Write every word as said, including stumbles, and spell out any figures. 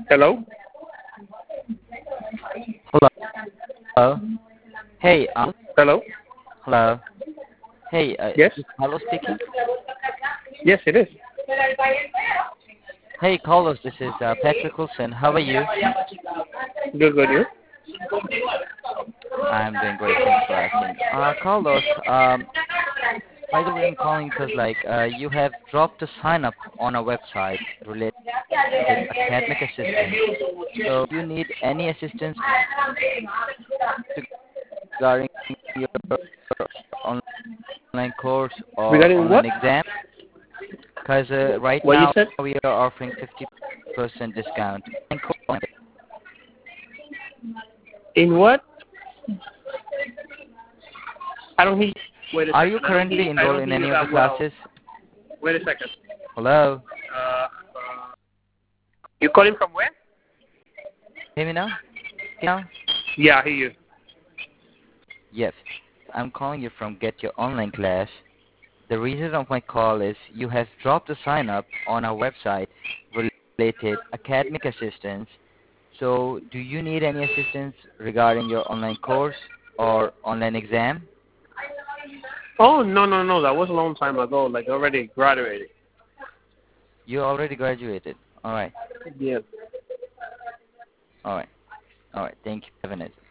Hello? Hello. Hey, um, Hello? hello. Hey, uh, Yes? is Carlos speaking? Yes, it is. Hey, Carlos, this is uh, Patrick Wilson. How are you? Good, good, you? I'm doing great. Thanks for asking. Uh, Carlos, um, by the way, I'm calling because like uh, you have dropped a sign up on our website related academic assistance. So, do you need any assistance regarding your online course or Regarding online what? exam? Because uh, right What you now said? we are offering fifty percent discount. In what? I don't hear you. Wait a Are second. you I don't hear, currently I enrolled don't in hear you any of the that well. classes? Wait a second. Hello? Uh, uh, you calling from where? Hear me now? Hear me now? Yeah, I hear you. Yes. I'm calling you from Get Your Online Class. The reason of my call is you have dropped a sign up on our website related academic assistance. So do you need any assistance regarding your online course or online exam? Oh, no, no, no. That was a long time ago. Like, already graduated. You already graduated. All right. Yeah. All right. All right. Thank you. Have a nice day.